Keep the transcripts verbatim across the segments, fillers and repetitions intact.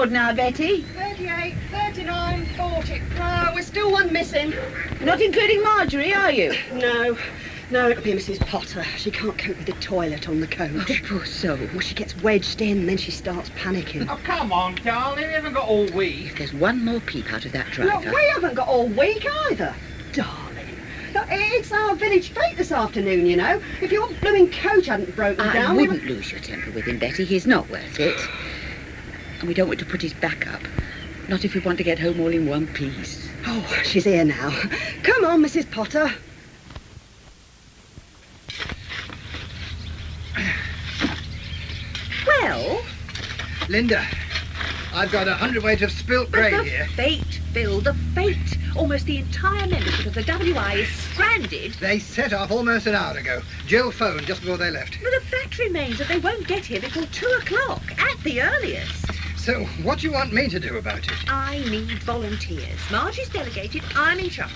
record now, Betty? thirty-eight, thirty-nine, forty. Ah, we're still one missing. Not including Marjorie, are you? No. No, it'll be Missus Potter. She can't cope with the toilet on the coach. Oh, poor soul. Well, she gets wedged in, then she starts panicking. Oh, come on, darling. We haven't got all week. There's one more peep out of that driver. Look, we haven't got all week either. Darling. Look, it's our village fete this afternoon, you know. If your blooming coach hadn't broken I down... we wouldn't lose your temper with him, Betty. He's not worth it. And we don't want to put his back up. Not if we want to get home all in one piece. Oh, she's here now. Come on, Missus Potter. Well... Linda, I've got a hundredweight of spilt But grain the here. fate, Phil, the fate. Almost the entire membership of the W I is stranded. They set off almost an hour ago. Jill phoned just before they left. But the fact remains that they won't get here before two o'clock, at the earliest. So, what do you want me to do about it? I need volunteers. Margie's delegated, I'm in charge.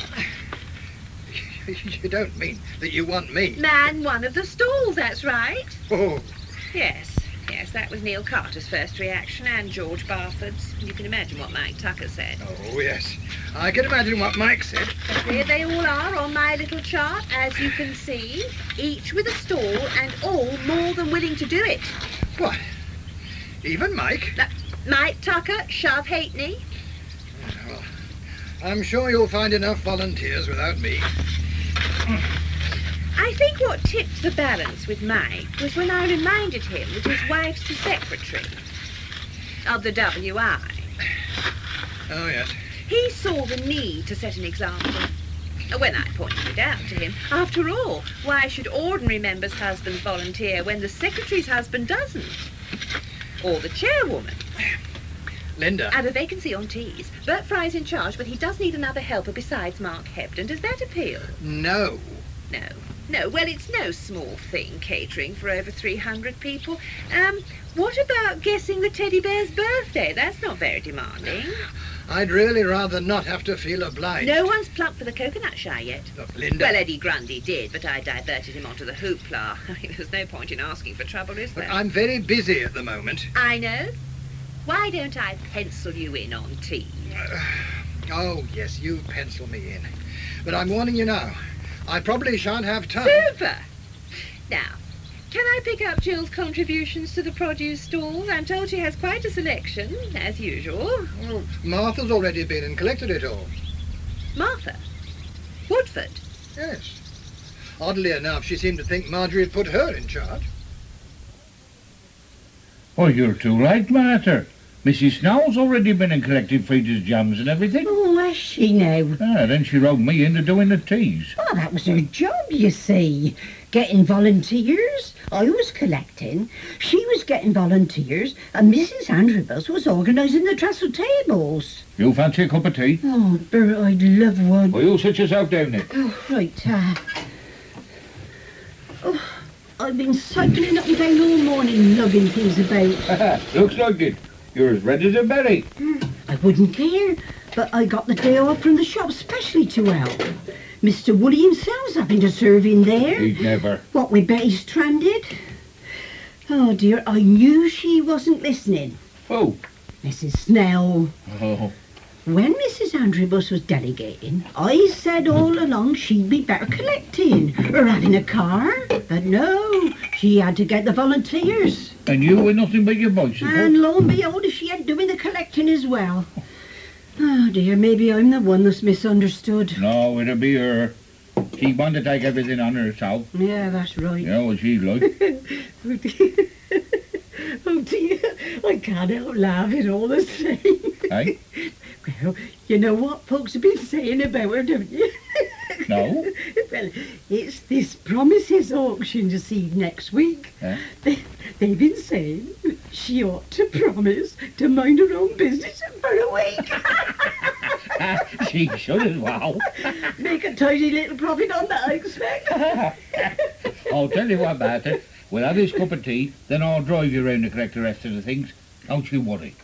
You don't mean that you want me? Man one of the stalls, that's right. Oh, Yes, yes, that was Neil Carter's first reaction, and George Barford's. You can imagine what Mike Tucker said. oh yes. I can imagine what Mike said. But here they all are on my little chart, as you can see, each with a stall and all more than willing to do it. What? Even Mike? Uh, Mike Tucker, shove Halfpenny. Well, I'm sure you'll find enough volunteers without me. I think what tipped the balance with Mike was when I reminded him that his wife's the secretary of the W I. Oh, yes. He saw the need to set an example. When I pointed it out to him, after all, why should ordinary members' husbands volunteer when the secretary's husband doesn't? Or the chairwoman? Linda. I have a vacancy on teas. Bert Fry's in charge, but he does need another helper besides Mark Hebden. Does that appeal? No. No. No, well, it's no small thing, catering for over three hundred people. Um, what about guessing the teddy bear's birthday? That's not very demanding. I'd really rather not have to feel obliged. No one's plucked for the coconut shy yet. Look, Linda. Well, Eddie Grundy did, but I diverted him onto the hoopla. I mean, there's no point in asking for trouble, is there? Look, I'm very busy at the moment. I know. Why don't I pencil you in on tea? Uh, oh, yes, you pencil me in. But I'm warning you now. I probably shan't have time. Super! Now, can I pick up Jill's contributions to the produce stall? I'm told she has quite a selection, as usual. Oh, Martha's already been and collected it all. Martha? Woodford? Yes. Oddly enough, she seemed to think Marjorie had put her in charge. Oh, you're too late, Martha. Missus Snow's already been and collected Frida's jams and everything. Oh, has she now? Ah, then she roped me into doing the teas. Oh, that was her job, you see. Getting volunteers. I was collecting. She was getting volunteers, and Missus Androbus was organising the trestle tables. You fancy a cup of tea? Oh, Bert, I'd love one. Well, you sit yourself down there. Oh, right. Uh, oh, I've been cycling up and down all morning, lugging things about. Looks like it. You're as red as a berry. I wouldn't care, but I got the day off from the shop specially to help. Mister Woolley himself's having to serve in there. He'd never. What with Betty stranded? Oh, dear, I knew she wasn't listening. Oh. Missus Snell. Oh. When Missus Androbus was delegating, I said all along she'd be better collecting or having a car. But no, she had to get the volunteers. And you were nothing but your bicycle? And lo and behold, she had doing the collecting as well. Oh, dear, maybe I'm the one that's misunderstood. No, it'll be her. She wanted to take everything on herself. Yeah, that's right. You know what she's like. Oh, dear. Oh, dear. I can't help laughing all the same. Hey? Well, you know what folks have been saying about her, don't you? No. Well, it's this promises auction you see next week. Yeah. They, they've been saying she ought to promise to mind her own business for a week. She should as well. Make a tidy little profit on that, I expect. I'll tell you what, Martha. We'll have this cup of tea, then I'll drive you round to collect the rest of the things. Don't you worry.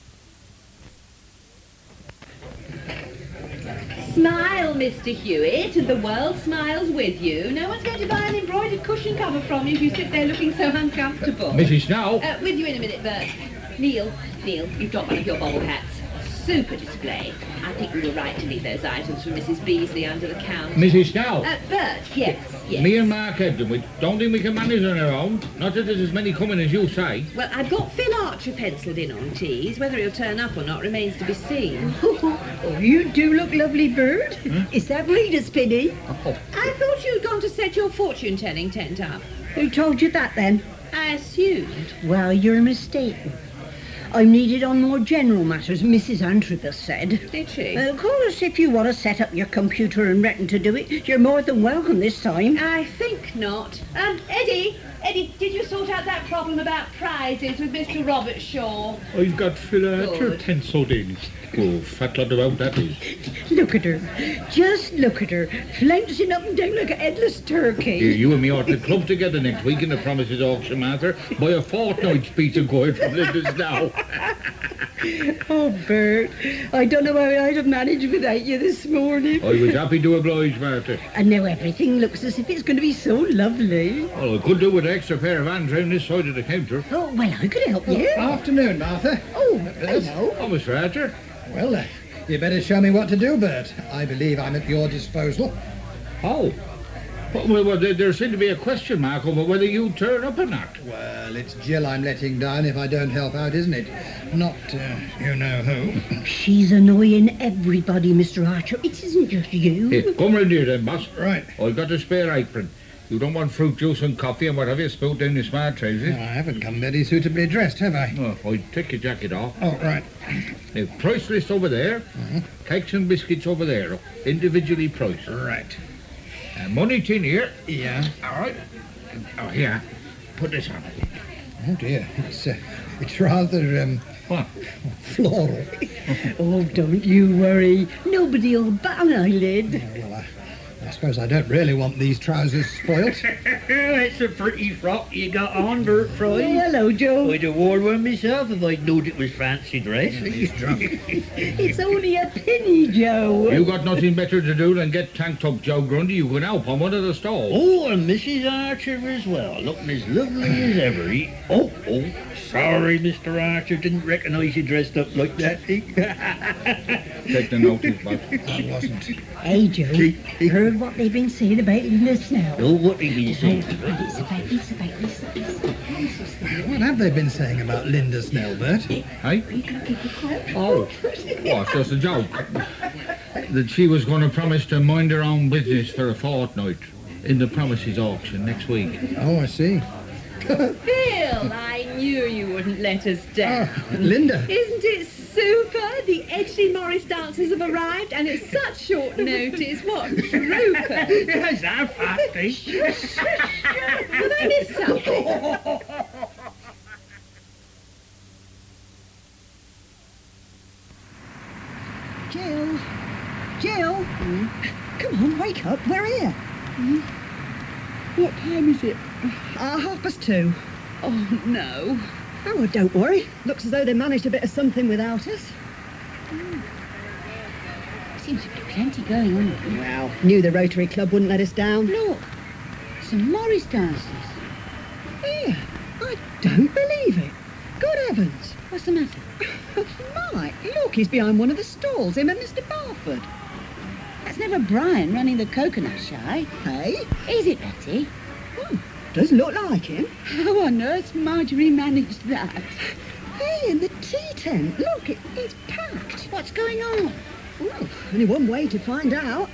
Smile, Mister Hewitt, and the world smiles with you. No one's going to buy an embroidered cushion cover from you if you sit there looking so uncomfortable. Missus Snow? Uh, with you in a minute, Bert. Neil, Neil, you've got one of your bowler hats. Super display. I think we were right to leave those items for Missus Beasley under the counter. Missus Snow? Uh, Bert, yes, yes. Me and Mark Edden, we don't think we can manage on our own. Not that there's as many coming as you say. Well, I've got Phil Archer penciled in on teas. Whether he'll turn up or not remains to be seen. Oh, you do look lovely, Bert. Hmm? Is that Rita's Spinny? Oh. I thought you'd gone to set your fortune-telling tent up. Who told you that, then? I assumed. Well, you're mistaken. I'm needed on more general matters, Missus Antrobus said. Did she? Uh, call us if you want to set up your computer and reckon to do it. You're more than welcome this time. I think not. Um, Eddie, Eddie, did you sort out that problem about prizes with Mister Robert Shaw? I've got Phil Archer Good. penciled in. Oh, fat lot about that is. Look at her. Just look at her. Flouncing up and down like a headless turkey. Here, you and me ought to club together next week in the Promises auction, Martha. Buy a fortnight's piece of gold from Linda's now. Oh, Bert, I don't know how I'd have managed without you this morning. I was happy to oblige, Martha. And now everything looks as if it's going to be so lovely. Well, I could do with an extra pair of hands round this side of the counter. Oh, well, I could help you. Afternoon, Martha. Oh, hello. Oh, Mister Archer. Well, uh, you better show me what to do, Bert. I believe I'm at your disposal. Oh. Well, well, well there, there seemed to be a question mark over whether you turn up or not. Well, it's Jill I'm letting down if I don't help out, isn't it? Not, uh, you know who. She's annoying everybody, Mister Archer. It isn't just you. Here, come round here then, boss. Right. I've got a spare apron. You don't want fruit juice and coffee and whatever you spilt down your smart trousers. No, I haven't come very suitably dressed, have I? Oh, I'd take your jacket off. Oh, right. Now, price list over there. Mm-hmm. Cakes and biscuits over there. Individually priced. Right. Uh, money tin here. Yeah. All right. Oh, here. Put this on. Oh, dear. It's, uh, it's rather, um, What? floral. Oh, don't you worry. Nobody'll bat an eyelid. Oh, well, I, I suppose I don't really want these trousers spoilt. It's a pretty frock you got on, Bert Oh, Fry. hello, Joe. I'd have worn one myself if I'd known it was fancy dress. He's drunk. It's only a penny, Joe. You got nothing better to do than get tanked up, Joe Grundy. You can help on one of the stalls. Oh, and Missus Archer as well, looking as lovely as ever. He... Oh, oh, sorry, Mister Archer, didn't recognise you dressed up like that. Take the notice, boss. I wasn't. Hey, Joe. Heard what they've been saying about Linda Snell? Oh, what did he say? It's about this, about this, this. What have they been saying about Linda Snell, Bert? Hey? Oh, what? Just a joke. That she was going to promise to mind her own business for a fortnight in the Promises auction next week. Oh, I see. Phil, I knew you wouldn't let us down. Oh, Linda. Isn't it super? The Edgley Morris dancers have arrived, and it's such short notice. What troopers! Yes, that fatty. Did I miss something? Jill. Jill. Come on, wake up. We're here. What time is it? Ah, half past two. Oh, no. Oh, well, don't worry. Looks as though they managed a bit of something without us. Seems to be plenty going on. Well, knew the Rotary Club wouldn't let us down. Look, some Morris dancers. Here, I don't believe it. Good heavens. What's the matter? My, look, he's behind one of the stalls, him and Mister Barford. That's never Brian running the coconut shy. Hey? Is it, Betty? Does look like him. How on earth Marjorie managed that? Hey, in the tea tent. Look, it, it's packed. What's going on? Well, only one way to find out.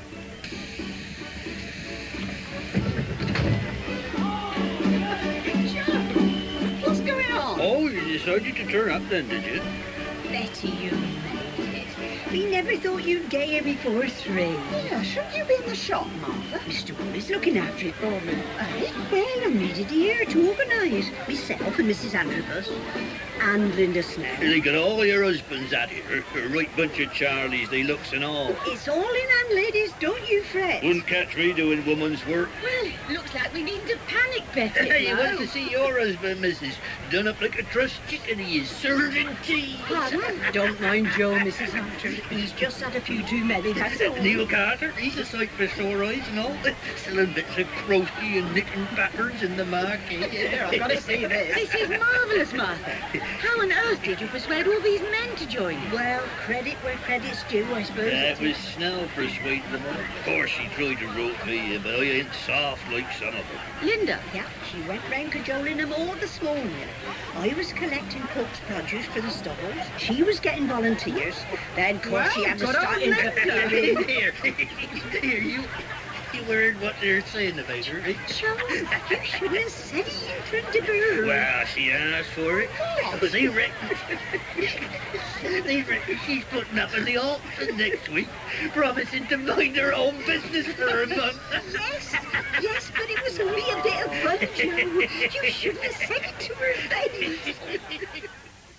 What's going on? Oh, you decided to turn up then, did you? Betty, you made it. We never thought you'd get here before three. Yeah, shouldn't you be in the shop, Martha? Mister Wallace looking after it for me. Eh? Well, I'm needed here to organise. Myself and Missus Antrobus and Linda Snell. They got all your husbands at it. A right bunch of Charlies, they looks and all. It's all in hand, ladies, don't you fret. Wouldn't catch me doing woman's work. Well, looks like we need to panic, Betty. Hey, you now. want to see your husband, missus? Done up like a trussed chicken, he is serving tea. Pardon? Don't mind Joe, Missus Archer. He's just had a few too many, that's all. Neil Carter, he's a sight for sore eyes and all. Selling bits of crusty and knitting patterns in the market. Yeah, I've got to see this. This is marvellous, Martha. How on earth did you persuade all these men to join you? Well, credit where credit's due, I suppose. That was Snell persuading them all. Of course, she tried to rope me, but I ain't soft like some of them. Linda? Yeah, she went round cajoling them all this morning. I was collecting cook's produce for the stubbles. She was getting volunteers. Then, of course, she had to start interfering. Here, here, you, you heard what they're saying about her, right? Charles, you shouldn't have said it in front of her. Well, she asked for it. So they reckon, they reckon she's putting up in the auction next week, promising to mind her own business for a month. Yes, yes, but it was only a bit of fun, Joe. You shouldn't have said it to her face.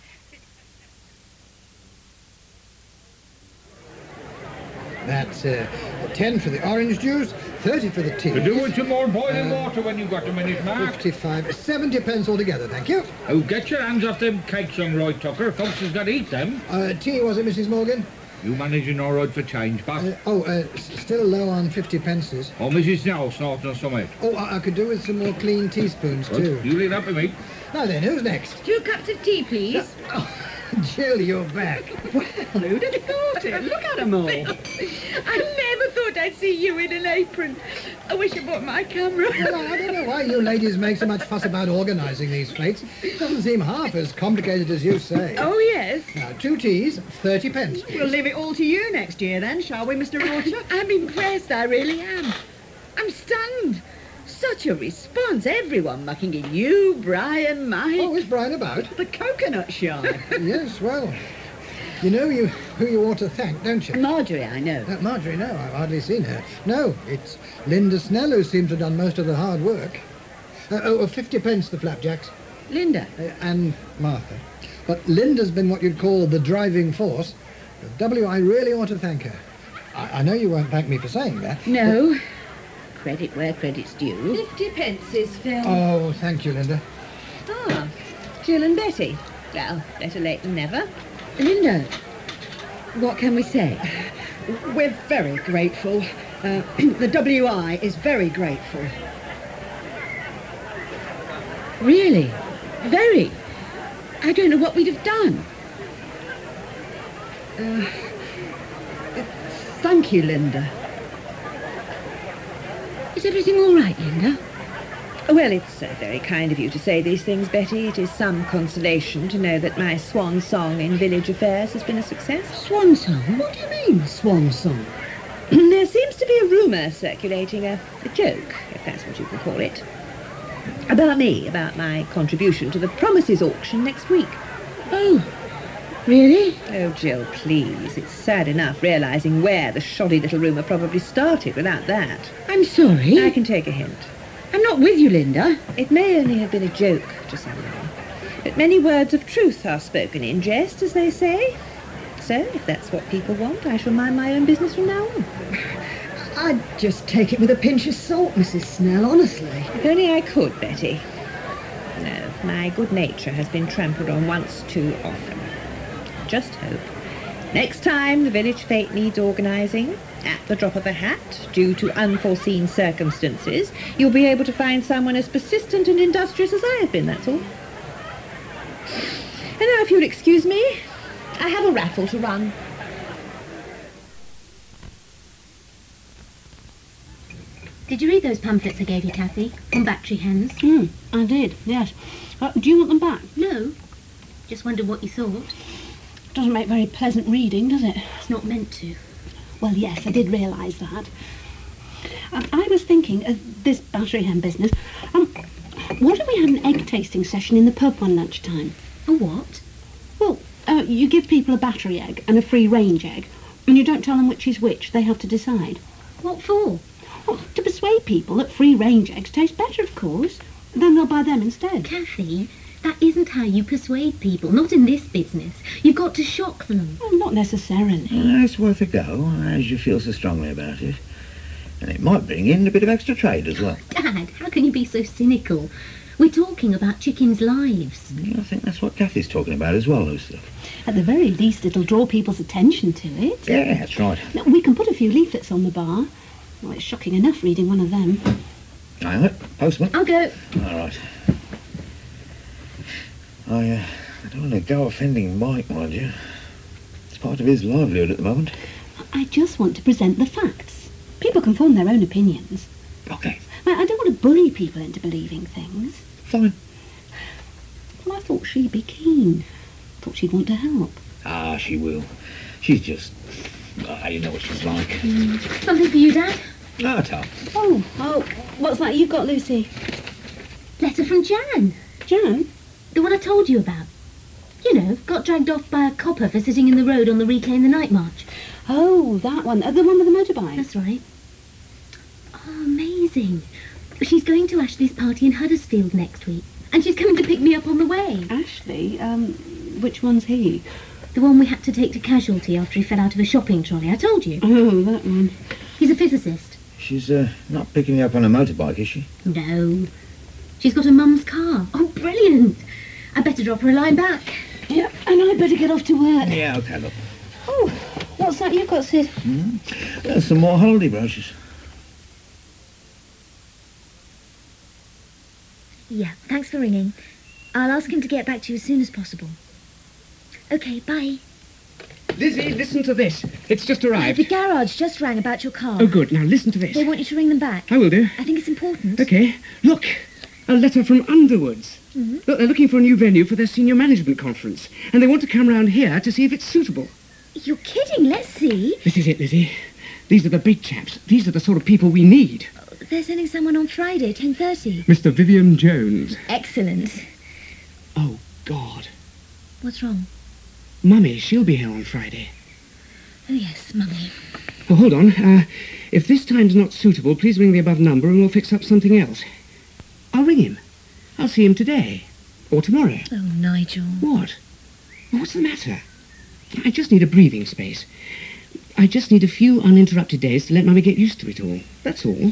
That's uh, ten for the orange juice, thirty for the tea. To do with some more boiling Uh, water when you've got a minute, Mark. fifty-five, seventy pence altogether, thank you. Oh, get your hands off them cakes, young Roy Tucker. Folks has got to eat them. Uh, tea, was it, Missus Morgan? You managing all right for change, Bob? Uh, oh, uh, s- still low on fifty pences. Oh, Missus Snow snorting or something. Oh, I, I could do with some more clean teaspoons, Good. too. You leave that with me. Now then, who's next? Two cups of tea, please. Oh, Jill, you're back. Well, who'd have thought it? Look at them all. I never thought I'd see you in an apron. I wish I brought my camera. Well, I don't know why you ladies make so much fuss about organising these fetes. It doesn't seem half as complicated as you say. Oh, yes. Now, two teas, thirty pence. We'll leave it all to you next year then, shall we, Mister Roger? I'm impressed, I really am. I'm stunned. Such a response. Everyone mucking in. You, Brian, Mike. Oh, is Brian about? The coconut shy. Yes, well, you know you who you ought to thank, don't you? Marjorie, I know. Uh, Marjorie, no, I've hardly seen her. No, it's Linda Snell who seems to have done most of the hard work. Uh, oh, fifty pence the flapjacks. Linda. Uh, and Martha. But Linda's been what you'd call the driving force. Uh, W, I really ought to thank her. I, I know you won't thank me for saying that. No. Credit where credit's due. Fifty pences, Phil. Oh, thank you, Linda. Ah, Jill and Betty. Well, better late than never. Linda, what can we say? We're very grateful. Uh, the W I is very grateful. Really? Very. I don't know what we'd have done. Uh, thank you, Linda. Is everything all right, Linda? Well, it's uh, very kind of you to say these things, Betty. It is some consolation to know that my swan song in village affairs has been a success. Swan song? What do you mean, swan song? There seems to be a rumour circulating, a, a joke, if that's what you can call it, about me, about my contribution to the Promises auction next week. Oh, really? Oh, Jill, please. It's sad enough realising where the shoddy little rumour probably started without that. I'm sorry. I can take a hint. I'm not with you, Linda. It may only have been a joke to someone, but many words of truth are spoken in jest, as they say. So, if that's what people want, I shall mind my own business from now on. I'd just take it with a pinch of salt, Missus Snell, honestly. If only I could, Betty. No, my good nature has been trampled on once too often. Just hope. Next time the village fete needs organising, at the drop of a hat, due to unforeseen circumstances, you'll be able to find someone as persistent and industrious as I have been, that's all. And now, if you'll excuse me, I have a raffle to run. Did you read those pamphlets I gave you, Kathy, on battery hens? Hmm, I did, yes. Uh, do you want them back? No. Just wondered what you thought. Doesn't make very pleasant reading, does it? It's not meant to. Well, yes, I did realise that. Um, I was thinking of this battery hen business. Um, what if we had an egg tasting session in the pub one lunchtime? A what? Well, uh, you give people a battery egg and a free range egg, and you don't tell them which is which. They have to decide. What for? Well, to persuade people that free range eggs taste better, of course. Then they'll buy them instead. Kathy, that isn't how you persuade people. Not in this business. You've got to shock them. Well, not necessarily. Well, it's worth a go, as you feel so strongly about it. And it might bring in a bit of extra trade as well. Dad, how can you be so cynical? We're talking about chickens' lives. I think that's what Kathy's talking about as well, Lucy. At the very least, it'll draw people's attention to it. Yeah, that's right. Now, we can put a few leaflets on the bar. Well, it's shocking enough reading one of them. Hang on, postman. I'll go. All right. I, uh, I don't want to go offending Mike, mind you. It's part of his livelihood at the moment. I just want to present the facts. People can form their own opinions. Okay. I, I don't want to bully people into believing things. Fine. Well, I thought she'd be keen. Thought she'd want to help. Ah, she will. She's just... Ah, you know what she's like. Mm. Something for you, Dad? Ah, Tom. Oh, oh, what's that you've got, Lucy? Letter from Jan. Jan? The one I told you about. You know, got dragged off by a copper for sitting in the road on the Reclaim the Night March. Oh, that one. Uh, the one with the motorbike. That's right. Oh, amazing. She's going to Ashley's party in Huddersfield next week. And she's coming to pick me up on the way. Ashley? Um, which one's he? The one we had to take to casualty after he fell out of a shopping trolley. I told you. Oh, that one. He's a physicist. She's uh, not picking me up on a motorbike, is she? No. She's got her mum's car. Oh, brilliant. I better drop her a line back. Yeah, and I better get off to work. Yeah, okay, look. Oh, what's that you've got, Sid? Mm-hmm. There's some more holiday brochures. Yeah, thanks for ringing. I'll ask him to get back to you as soon as possible. OK, bye. Lizzie, listen to this. It's just arrived. The garage just rang about your car. Oh, good. Now, listen to this. They want you to ring them back. I will do. I think it's important. OK. Look, a letter from Underwoods. Mm-hmm. Look, they're looking for a new venue for their senior management conference, and they want to come round here to see if it's suitable. You're kidding. Let's see. This is it, Lizzie. These are the big chaps. These are the sort of people we need. They're sending someone on Friday, ten thirty. Mister Vivian Jones. Excellent. Oh, God. What's wrong? Mummy, she'll be here on Friday. Oh, yes, Mummy. Oh, hold on. Uh, if this time's not suitable, please ring the above number and we'll fix up something else. I'll ring him. I'll see him today. Or tomorrow. Oh, Nigel. What? What's the matter? I just need a breathing space. I just need a few uninterrupted days to let Mummy get used to it all. That's all.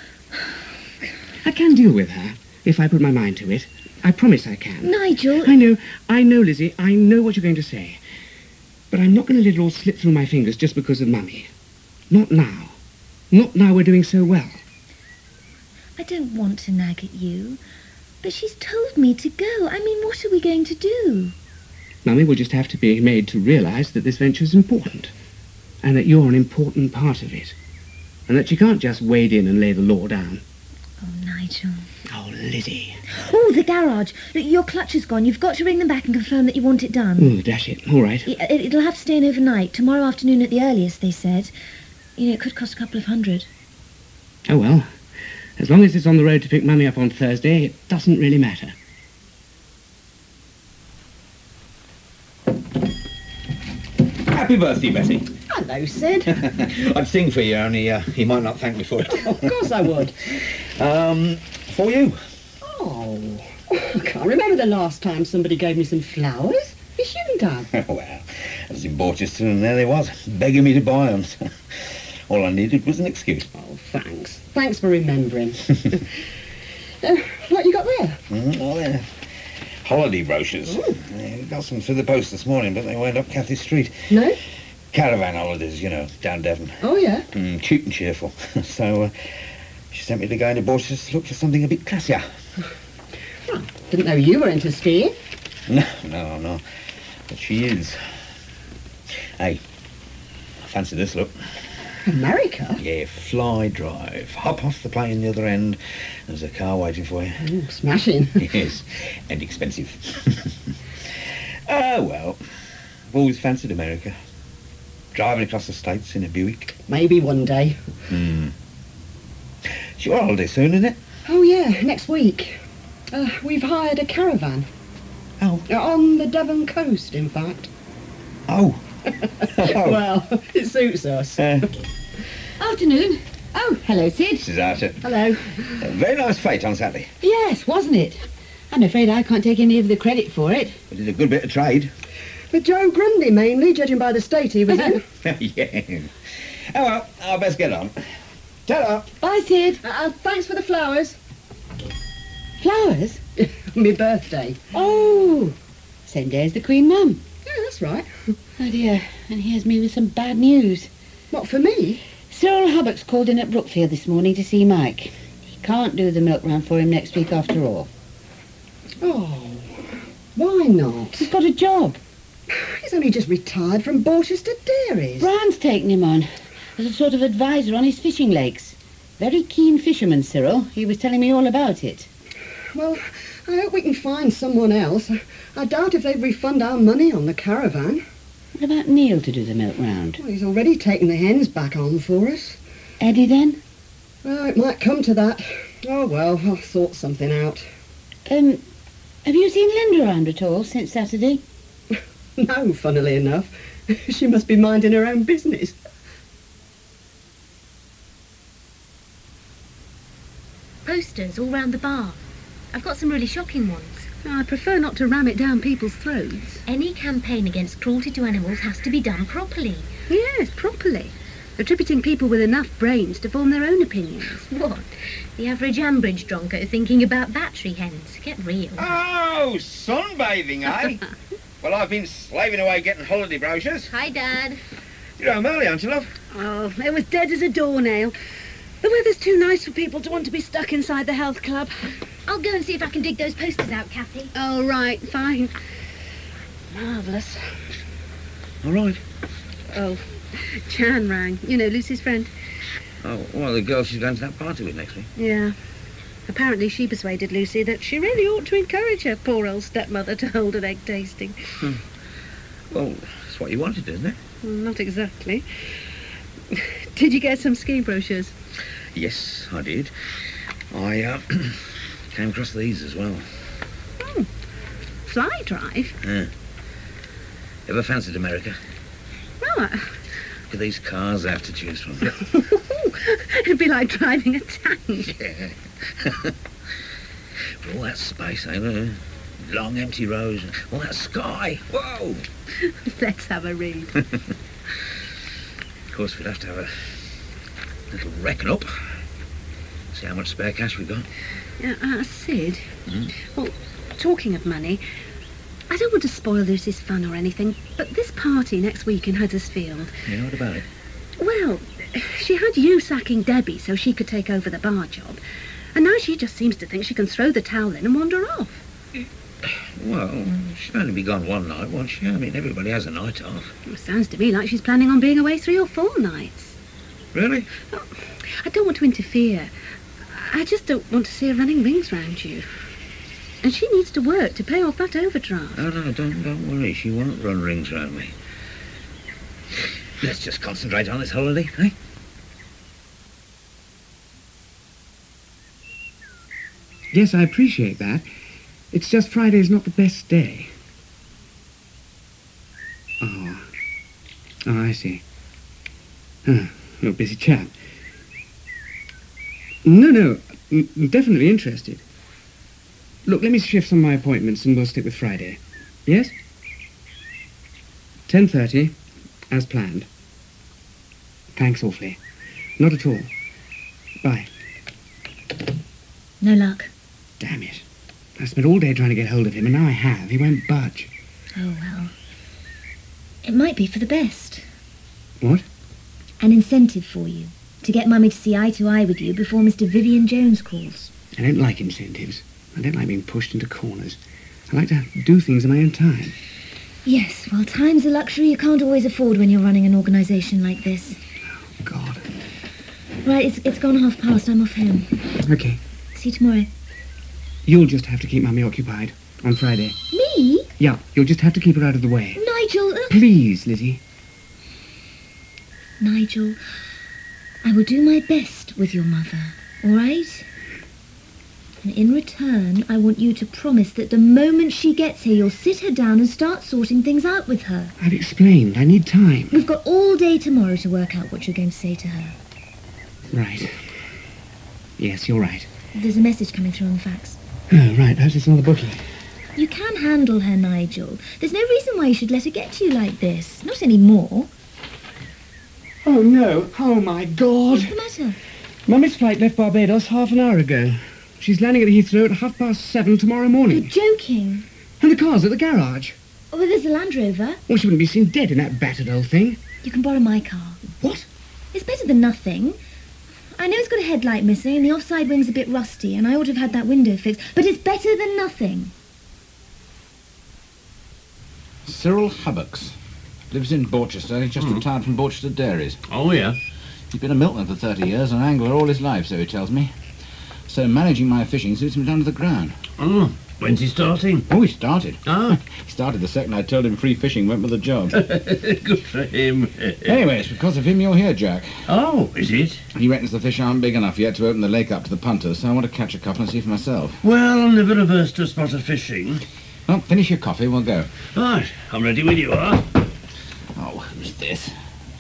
I can deal with her, if I put my mind to it. I promise I can. Nigel! I know, I know, Lizzie. I know what you're going to say. But I'm not going to let it all slip through my fingers just because of Mummy. Not now. Not now we're doing so well. I don't want to nag at you, but she's told me to go. I mean, what are we going to do? Mummy will just have to be made to realise that this venture's important, and that you're an important part of it, and that she can't just wade in and lay the law down. Oh, Nigel. Oh, Lizzie. Oh, the garage. Look, your clutch is gone. You've got to ring them back and confirm that you want it done. Oh, dash it. All right. It, it'll have to stay in overnight. Tomorrow afternoon at the earliest, they said. You know, it could cost a couple of hundred. Oh, well. As long as it's on the road to pick Mummy up on Thursday, it doesn't really matter. Happy birthday, Betty. Hello, Sid. I'd sing for you, only uh, you might not thank me for it. Of course I would. Um, for you. Oh, I can't remember the last time somebody gave me some flowers. You shouldn't have. Well, I was in Borchester and there they was, begging me to buy them. All I needed was an excuse. Oh, thanks. Thanks for remembering. uh, what you got there? Mm, well, they're holiday brochures. I got some through the post this morning, but they weren't up Cathy Street. No? Caravan holidays, you know, down Devon. Oh, yeah? Mm, cheap and cheerful. So uh, she sent me to go into Borchester to look for something a bit classier. Oh, didn't know you were into skiing. No, no, no. But she is. Hey, I fancy this look. America? Yeah, fly drive. Hop off the plane the other end. There's a car waiting for you. Ooh, smashing. Yes, and expensive. Oh, well. I've always fancied America. Driving across the States in a Buick. Maybe one day. Hmm. It's your holiday soon, isn't it? Oh, yeah, next week. Uh, we've hired a caravan. Oh. On the Devon coast, in fact. Oh. Oh. Well, it suits us. Uh, Afternoon. Oh, hello, Sid. this is Arthur. Hello. A very nice fete on Saturday. Yes, wasn't it? I'm afraid I can't take any of the credit for it. We did a good bit of trade. But Joe Grundy, mainly, judging by the state he was in. Yeah. Oh, well, I'll best get on. Ta-da. Bye, Sid. Uh, thanks for the flowers. Flowers? My birthday. Oh, same day as the Queen Mum. Yeah, that's right. Oh dear, and here's me with some bad news. What, for me? Cyril Hubbock's called in at Brookfield this morning to see Mike. He can't do the milk round for him next week after all. Oh, why not? He's got a job. He's only just retired from Borchester Dairies. Brian's taken him on as a sort of advisor on his fishing lakes. Very keen fisherman, Cyril. He was telling me all about it. Well, I hope we can find someone else. I doubt if they'd refund our money on the caravan. What about Neil to do the milk round? Well, he's already taken the hens back on for us. Eddie, then? Well, it might come to that. Oh, well, I'll sort something out. Um, have you seen Linda around at all since Saturday? No, funnily enough. She must be minding her own business. Posters all round the bar. I've got some really shocking ones. I prefer not to ram it down people's throats. Any campaign against cruelty to animals has to be done properly. Yes, properly. Attributing people with enough brains to form their own opinions. What? The average Ambridge dronko thinking about battery hens. Get real. Oh, sunbathing, eh? Well, I've been slaving away getting holiday brochures. Hi, Dad. You're home early, aren't you, love? Oh, it was dead as a doornail. The weather's too nice for people to want to be stuck inside the health club. I'll go and see if I can dig those posters out, Kathy. Oh, right, fine. Marvellous. All right. Oh, Jan rang. You know, Lucy's friend. Oh, well, the girl she's going to that party with next week. Yeah. Apparently she persuaded Lucy that she really ought to encourage her poor old stepmother to hold an egg tasting. Hmm. Well, that's what you wanted, isn't it? Well, not exactly. Did you get some ski brochures? Yes, I did. I uh, came across these as well. Oh, fly drive? Yeah. Ever fancied America? Well, I... Look at these cars I have to choose from. It'd be like driving a tank. Yeah. But all that space, eh? Look, long empty rows, all that sky. Whoa! Let's have a read. Of course, we'd have to have a little reckon up. See how much spare cash we've got. Yeah, uh, Sid. Mm. Well, talking of money, I don't want to spoil Lucy's fun or anything, but this party next week in Huddersfield... Yeah, what about it? Well, she had you sacking Debbie so she could take over the bar job, and now she just seems to think she can throw the towel in and wander off. Well, she'll only be gone one night, won't she? I mean, everybody has a night off. It sounds to me like she's planning on being away three or four nights. Really? Oh, I don't want to interfere. I just don't want to see her running rings round you. And she needs to work to pay off that overdraft. Oh, no, don't, don't worry. She won't run rings round me. Let's just concentrate on this holiday, eh? Yes, I appreciate that. It's just Friday's not the best day. Oh. Oh, I see. Huh. You're a busy chap. No, no. I'm definitely interested. Look, let me shift some of my appointments and we'll stick with Friday. Yes? ten thirty, as planned. Thanks awfully. Not at all. Bye. No luck. Damn it. I spent all day trying to get hold of him, and now I have. He won't budge. Oh, well. It might be for the best. What? An incentive for you. To get Mummy to see eye to eye with you before Mister Vivian Jones calls. I don't like incentives. I don't like being pushed into corners. I like to do things in my own time. Yes, well, time's a luxury you can't always afford when you're running an organisation like this. Oh, God. Right, it's, it's gone half past. I'm off home. Okay. See you tomorrow. You'll just have to keep Mummy occupied on Friday. Me? Yeah, you'll just have to keep her out of the way. Nigel... Uh... Please, Lizzie. Nigel, I will do my best with your mother, all right? And in return, I want you to promise that the moment she gets here, you'll sit her down and start sorting things out with her. I've explained. I need time. We've got all day tomorrow to work out what you're going to say to her. Right. Yes, you're right. There's a message coming through on the fax. Oh, right. Perhaps it's another bookie. You can handle her, Nigel. There's no reason why you should let her get to you like this. Not anymore. Oh, no. Oh, my God. What's the matter? Mummy's flight left Barbados half an hour ago. She's landing at Heathrow at half past seven tomorrow morning. You're joking. And the car's at the garage. Oh, well, there's a Land Rover. Well, she wouldn't be seen dead in that battered old thing. You can borrow my car. What? It's better than nothing. I know it's got a headlight missing and the offside wing's a bit rusty and I ought to have had that window fixed, but it's better than nothing. Cyril Hubbocks. Lives in Borchester. He's just Hmm. retired from Borchester Dairies. Oh, yeah? He's been a milkman for thirty years and an angler all his life, so he tells me. So managing my fishing suits him down to the ground. Oh, when's he starting? Oh, he started. Ah. He started the second I told him free fishing went with the job. Good for him. Anyway, it's because of him you're here, Jack. Oh, is it? He reckons the fish aren't big enough yet to open the lake up to the punters, so I want to catch a couple and see for myself. Well, I'm never averse to a spot of fishing. Well, finish your coffee, we'll go. Right, I'm ready when you are. Oh, who's this?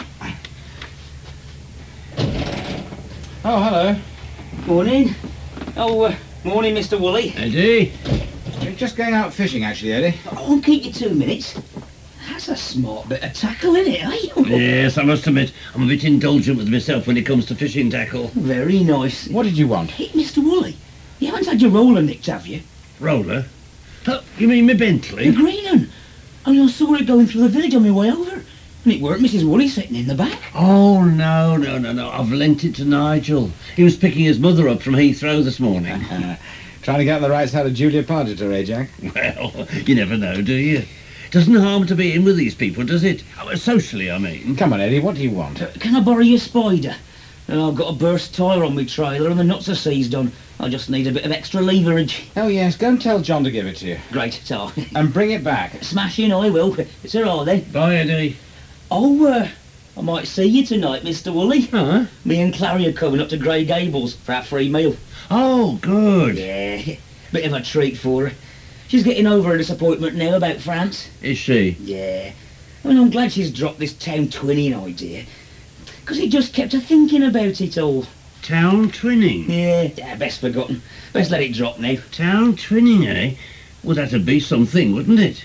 Oh, hello. Morning. Oh, uh, morning, Mister Woolley. Eddie. We're just going out fishing, actually, Eddie. I won't keep you two minutes. That's a smart bit of tackle, isn't it, eh? Yes, I must admit, I'm a bit indulgent with myself when it comes to fishing tackle. Very nice. What did you want? Hey, Mister Woolley, you haven't had your roller nicked, have you? Roller? Oh, you mean my Bentley? The green one. And I saw it going through the village on my way over. And it weren't Missus Woolley sitting in the back. Oh, no, no, no, no. I've lent it to Nigel. He was picking his mother up from Heathrow this morning. Trying to get on the right side of Julia Pargeter, eh, Jack? Well, you never know, do you? Doesn't harm to be in with these people, does it? Oh, socially, I mean. Come on, Eddie, what do you want? Uh, can I borrow your spider? Uh, I've got a burst tyre on my trailer and the nuts are seized on. I just need a bit of extra leverage. Oh, yes, go and tell John to give it to you. Great, so. And bring it back. Smashing, I will. It's all right then. Bye, Eddie. Oh, uh, I might see you tonight, Mister Woolley. Huh? Me and Clary are coming up to Grey Gables for our free meal. Oh, good. Yeah, bit of a treat for her. She's getting over her disappointment now about France. Is she? Yeah. I mean, I'm glad she's dropped this town twinning idea. Because it just kept her thinking about it all. Town twinning? Yeah, yeah, best forgotten. Best let it drop now. Town twinning, eh? Well, that'd be something, wouldn't it?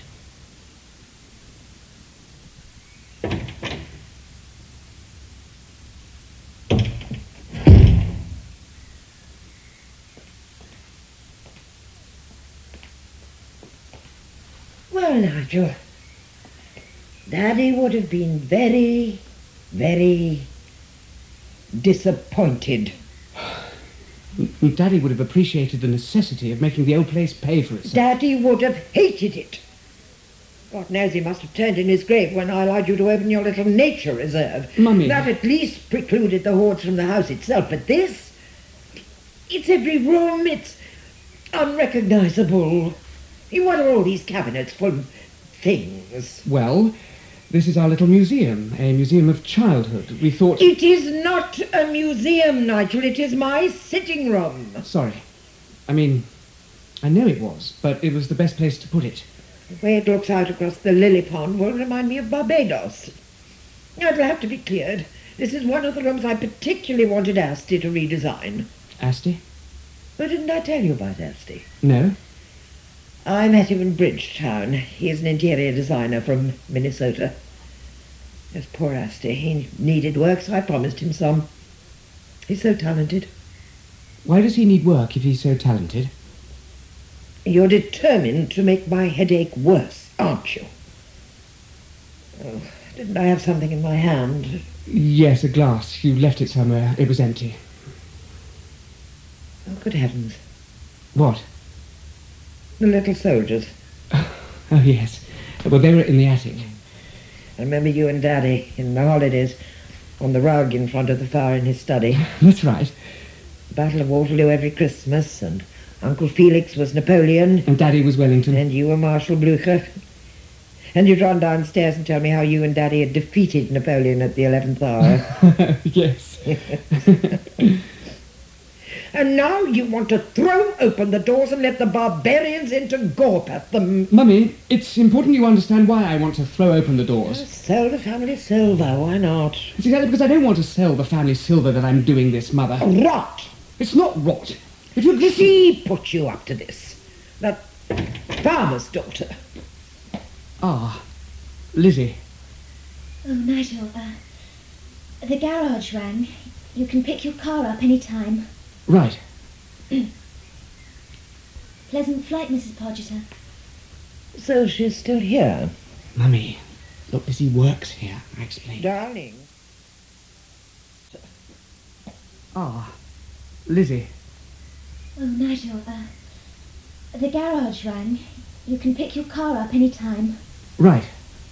Well, Nigel, Daddy would have been very, very disappointed. Daddy would have appreciated the necessity of making the old place pay for itself. Daddy would have hated it. God knows he must have turned in his grave when I allowed you to open your little nature reserve. Mummy. That at least precluded the hoards from the house itself. But this, it's every room, it's unrecognisable. What are all these cabinets full of things? Well, this is our little museum, a museum of childhood. We thought... It is not a museum, Nigel. It is my sitting room. Sorry. I mean, I know it was, but it was the best place to put it. The way it looks out across the lily pond will remind me of Barbados. Now, it'll have to be cleared. This is one of the rooms I particularly wanted Asti to redesign. Asti? Oh, didn't I tell you about Asti? No. I met him in Bridgetown. He is an interior designer from Minnesota. Yes, poor Asti. He needed work, so I promised him some. He's so talented. Why does he need work if he's so talented? You're determined to make my headache worse, aren't you? Oh, didn't I have something in my hand? Yes, a glass. You left it somewhere. It was empty. Oh, good heavens. What? The little soldiers. Oh, yes. Well, they were in the attic. I remember you and Daddy in the holidays on the rug in front of the fire in his study. That's right. Battle of Waterloo every Christmas, and Uncle Felix was Napoleon. And Daddy was Wellington. And you were Marshal Blucher. And you'd run downstairs and tell me how you and Daddy had defeated Napoleon at the eleventh hour. Yes. And now you want to throw open the doors and let the barbarians in to gawp at them. Mummy, it's important you understand why I want to throw open the doors. Sell the family silver, why not? It's exactly because I don't want to sell the family silver that I'm doing this, Mother. Rot! It's not rot. If you She put you up to this. That farmer's daughter. Ah, Lizzie. Oh, Nigel, uh, the garage rang. You can pick your car up any time. Right. Pleasant flight, Missus Podgiter. So she's still here? Mummy, look, Lizzie works here, I explained. Darling. Ah, Lizzie. Oh, Nigel, uh, the garage rang. You can pick your car up any time. Right.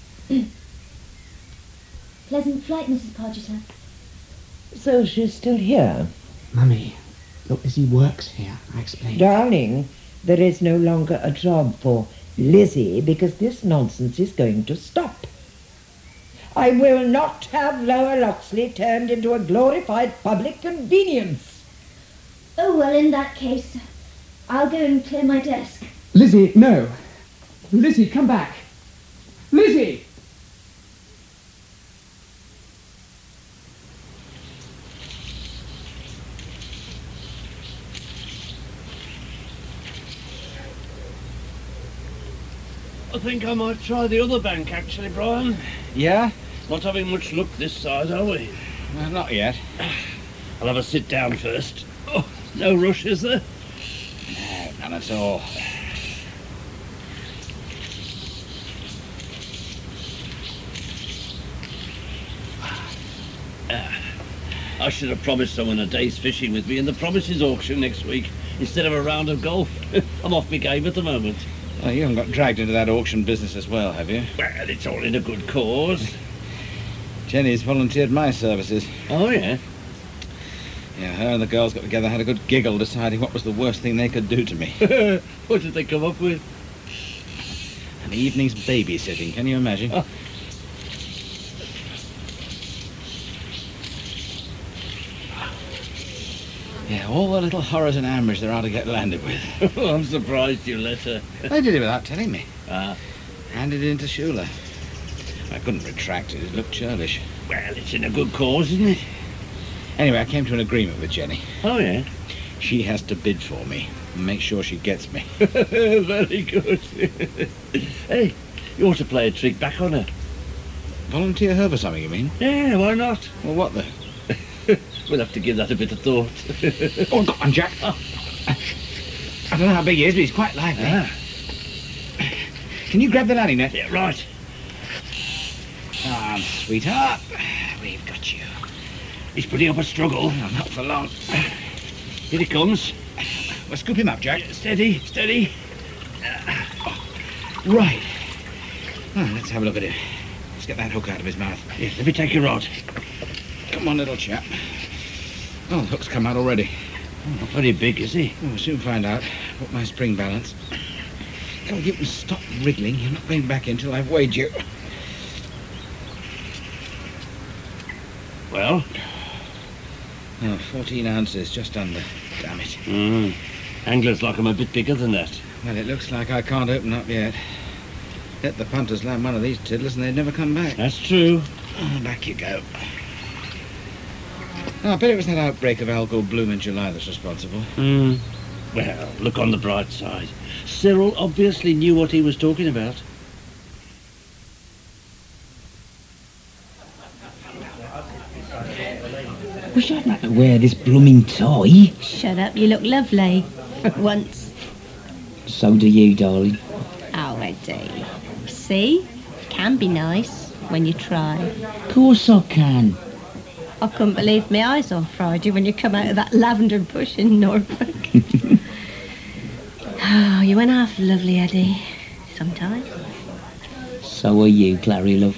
Pleasant flight, Missus Podgiter. So she's still here? Mummy, look, Lizzie works here, I explained. Darling, there is no longer a job for Lizzie because this nonsense is going to stop. I will not have Lower Loxley turned into a glorified public convenience. Oh, well, in that case, I'll go and clear my desk. Lizzie, no. Lizzie, come back. Lizzie! I think I might try the other bank, actually, Brian. Yeah? Not having much luck this side, are we? Well, not yet. I'll have a sit down first. Oh, no rush, is there? No, none at all. Ah, I should have promised someone a day's fishing with me in the promises auction next week instead of a round of golf. I'm off my game at the moment. Well, you haven't got dragged into that auction business as well, have you? Well, it's all in a good cause. Jenny's volunteered my services. Oh, yeah? Yeah, her and the girls got together, had a good giggle, deciding what was the worst thing they could do to me. What did they come up with? An evening's babysitting, can you imagine? Oh. Yeah, all the little horrors and ambush there are to get landed with. I'm surprised you let her. They did it without telling me. Ah. Handed it in to Shula. I couldn't retract it, it looked churlish. Well, it's in a good cause, isn't it? Anyway, I came to an agreement with Jenny. Oh, yeah? She has to bid for me and make sure she gets me. Very good. Hey, you ought to play a trick back on her. Volunteer her for something, you mean? Yeah, why not? Well, what the? We'll have to give that a bit of thought. Oh, go on, Jack. Oh. I don't know how big he is, but he's quite lively. Ah. Can you grab the landing net? Yeah, right. Ah, sweetheart. We've got you. He's putting up a struggle. No, not for long. Here he comes. Well, scoop him up, Jack. Yeah, steady, steady. Oh. Right. Oh, let's have a look at him. Let's get that hook out of his mouth. Yeah, let me take your rod. Come on, little chap. Oh, the hook's come out already. Oh, not very big, is he? Oh, we'll soon find out. Put my spring balance. Come on, you can stop wriggling. You're not going back in till I've weighed you. Well? Oh, fourteen ounces, just under. Damn it. Mm. Anglers like 'em a bit bigger than that. Well, it looks like I can't open up yet. Let the punters land one of these tiddlers and they'd never come back. That's true. Oh, back you go. Oh, I bet it was that outbreak of algal bloom in July that's responsible. Hmm. Well, look on the bright side. Cyril obviously knew what he was talking about. Wish I'd like to wear this blooming tie. Shut up, you look lovely. Once. So do you, darling. Oh, Eddie. See? Can be nice when you try. Of course I can. I couldn't believe my eyes on Friday when you come out of that lavender bush in Norfolk. Oh, you went half lovely, Eddie. Sometimes. So are you, Clary, love.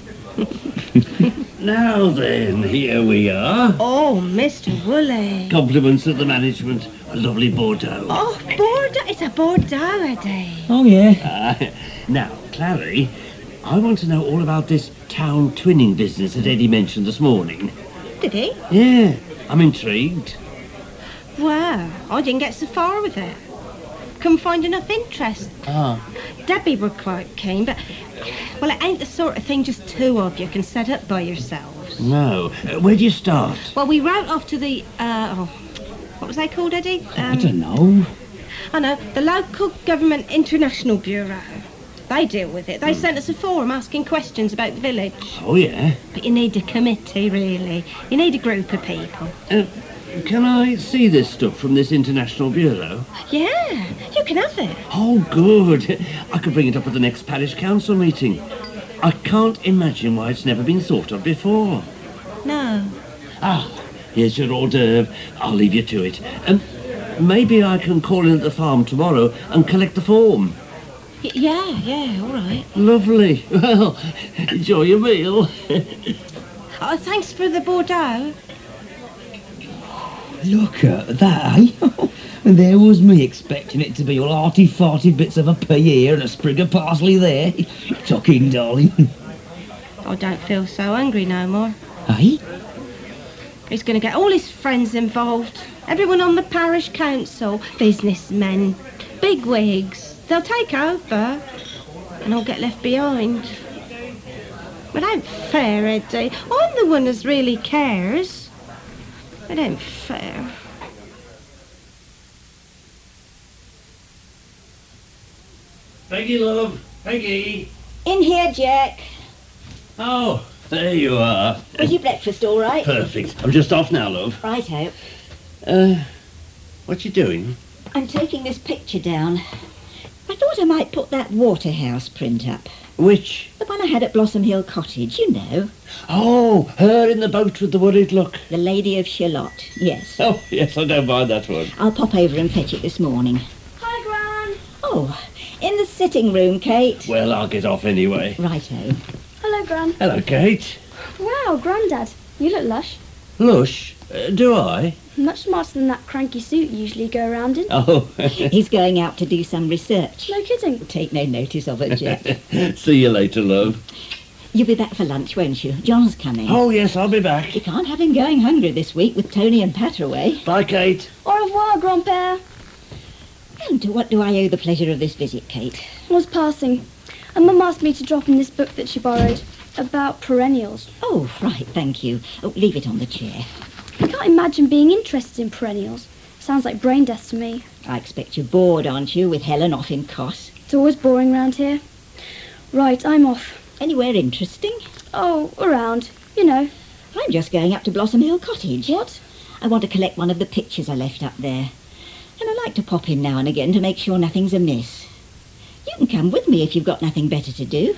Now then, here we are. Oh, Mister Woolley. Compliments of the management. A lovely Bordeaux. Oh, Bordeaux. It's a Bordeaux, Eddie. Oh, yeah. Uh, now, Clary, I want to know all about this town twinning business that Eddie mentioned this morning. Did he? Yeah, I'm intrigued. Well, I didn't get so far with it. Couldn't find enough interest. Ah. Debbie were quite keen, but, well, it ain't the sort of thing just two of you can set up by yourselves. No. Uh, where do you start? Well, we wrote off to the, uh, oh, what was they called, Eddie? Um, I don't know. I know, the Local Government International Bureau. They deal with it. They Hmm. sent us a form asking questions about the village. Oh, yeah? But you need a committee, really. You need a group of people. Uh, can I see this stuff from this international bureau? Yeah, you can have it. Oh, good. I could bring it up at the next parish council meeting. I can't imagine why it's never been thought of before. No. Ah, here's your hors d'oeuvre. I'll leave you to it. Um, maybe I can call in at the farm tomorrow and collect the form. Y- yeah, yeah, all right. Lovely. Well, enjoy your meal. Oh, thanks for the Bordeaux. Look at that, eh? And there was me expecting it to be all arty-farty bits of a pea here and a sprig of parsley there. Talking, darling. I don't feel so hungry no more. Eh? He's going to get all his friends involved. Everyone on the parish council. Businessmen. Bigwigs. They'll take over. And I'll get left behind. It ain't fair, Eddie. I'm the one that really cares. It ain't fair. Peggy, love. Peggy. In here, Jack. Oh, there you are. Was your breakfast all right? Perfect. I'm just off now, love. Righto. Uh, what you doing? I'm taking this picture down. I thought I might put that Waterhouse print up. Which? The one I had at Blossom Hill Cottage, you know. Oh, her in the boat with the worried look. The Lady of Shalott, yes. Oh, yes, I don't mind that one. I'll pop over and fetch it this morning. Hi, Gran. Oh, in the sitting room, Kate. Well, I'll get off anyway. Righto. Hello, Gran. Hello, Kate. Wow, Grandad, you look lush. Lush? Uh, do I? Much smarter than that cranky suit you usually go around in. Oh. He's going out to do some research. No kidding. Take no notice of it, Jack. See you later, love. You'll be back for lunch, won't you? John's coming. Oh, yes, I'll be back. You can't have him going hungry this week with Tony and Pat away. Bye, Kate. Au revoir, Grand-père. And to what do I owe the pleasure of this visit, Kate? Was passing. And Mum asked me to drop in this book that she borrowed about perennials. Oh, right, thank you. Oh, leave it on the chair. I can't imagine being interested in perennials. Sounds like brain death to me. I expect you're bored, aren't you, with Helen off in Kos? It's always boring round here. Right, I'm off. Anywhere interesting? Oh, around. You know. I'm just going up to Blossom Hill Cottage. What? I want to collect one of the pictures I left up there. And I like to pop in now and again to make sure nothing's amiss. You can come with me if you've got nothing better to do.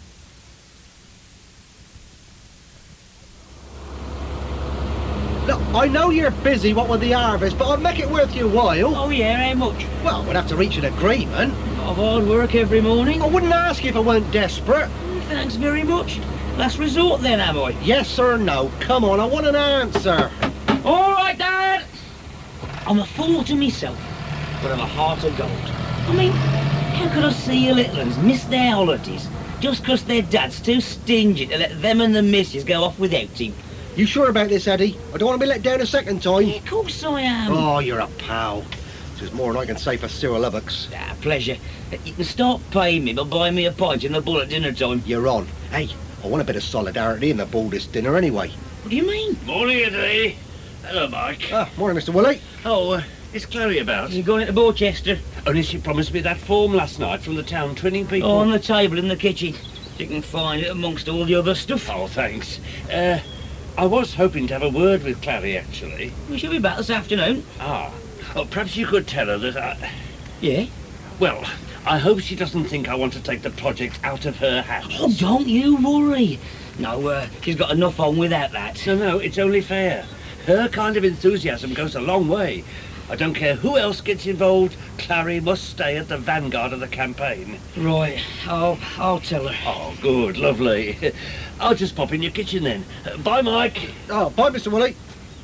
Look, I know you're busy, what with the harvest, but I'll make it worth your while. Oh, yeah, how much? Well, we'd have to reach an agreement. Lot of hard work every morning. I wouldn't ask you if I weren't desperate. Thanks very much. Last resort then, have I? Yes or no? Come on, I want an answer. All right, Dad. I'm a fool to myself, but I'm a heart of gold. I mean, how could I see your little uns miss their holidays just 'cause their dad's too stingy to let them and the missus go off without him? You sure about this, Eddie? I don't want to be let down a second time. Yeah, of course I am. Oh, you're a pal. This is more than I can say for Cyril Lovex. Ah, pleasure. You can start paying me by buying me a pint and a bull at dinner time. You're on. Hey, I want a bit of solidarity in the Baldist dinner anyway. What do you mean? Morning, Eddie. Hello, Mike. Ah, morning, Mister Willie. Oh, uh, is Clary about? You going into Borchester? Only she promised me that form last night from the town twinning people. Oh, on the table in the kitchen. You can find it amongst all the other stuff. Oh, thanks. Uh, I was hoping to have a word with Clary, actually. We should be back this afternoon. Ah. Oh, perhaps you could tell her that I... Yeah? Well, I hope she doesn't think I want to take the project out of her hands. Oh, don't you worry. No, uh, she's got enough on without that. No, no, it's only fair. Her kind of enthusiasm goes a long way. I don't care who else gets involved, Clary must stay at the vanguard of the campaign. Right, I'll, I'll tell her. Oh, good, lovely. I'll just pop in your kitchen then. Uh, bye, Mike. Oh, bye, Mister Willie.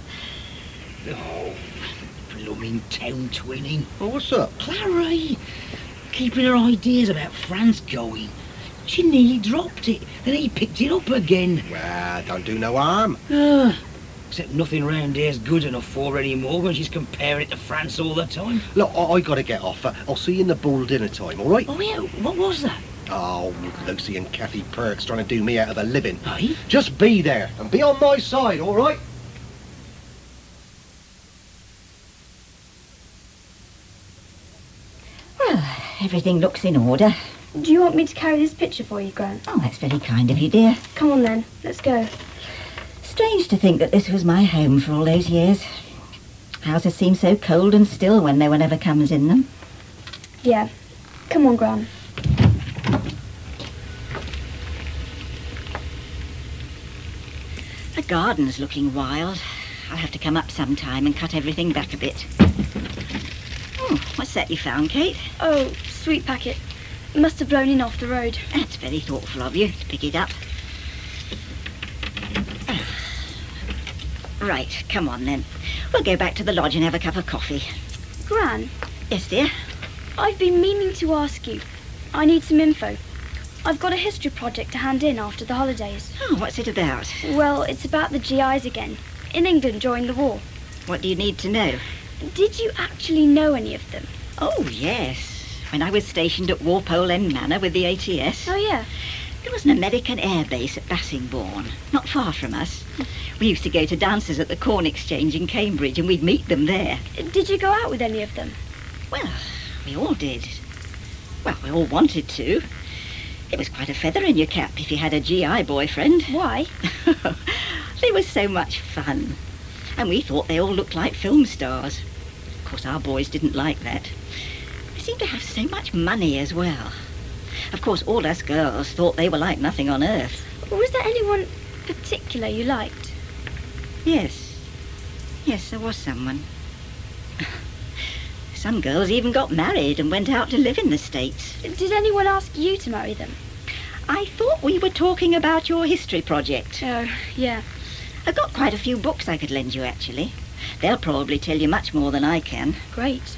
Oh, blooming town twinning. Oh, what's up? Clary, keeping her ideas about France going. She nearly dropped it, then he picked it up again. Well, don't do no harm. Ah. Except nothing round here's good enough for her anymore when she's comparing it to France all the time. Look, I, I gotta get off. Uh, I'll see you in the ball dinner time, all right? Oh, yeah, what was that? Oh, Lucy and Kathy Perks trying to do me out of a living. Hey? Just be there and be on my side, all right? Well, everything looks in order. Do you want me to carry this picture for you, Gran? Oh, that's very kind of you, dear. Come on then, let's go. Strange to think that this was my home for all those years. Houses seem so cold and still when no one ever comes in them. Yeah. Come on, Gran. The garden's looking wild. I'll have to come up sometime and cut everything back a bit. Oh, what's that you found, Kate? Oh, sweet packet. It must have blown in off the road. That's very thoughtful of you to pick it up. Right, come on then. We'll go back to the lodge and have a cup of coffee. Gran? Yes, dear? I've been meaning to ask you. I need some info. I've got a history project to hand in after the holidays. Oh, what's it about? Well, it's about the G Is again. In England during the war. What do you need to know? Did you actually know any of them? Oh, yes. When I was stationed at Walpole End Manor with the A T S. Oh, yeah. There was an American air base at Bassingbourn, not far from us. We used to go to dances at the Corn Exchange in Cambridge and we'd meet them there. Did you go out with any of them? Well, we all did. Well, we all wanted to. It was quite a feather in your cap if you had a G I boyfriend. Why? They were so much fun. And we thought they all looked like film stars. Of course, our boys didn't like that. They seemed to have so much money as well. Of course, all us girls thought they were like nothing on earth. Was there anyone particular you liked? Yes. Yes, there was someone. Some girls even got married and went out to live in the States. Did anyone ask you to marry them? I thought we were talking about your history project. Oh, yeah. I've got quite a few books I could lend you, actually. They'll probably tell you much more than I can. Great.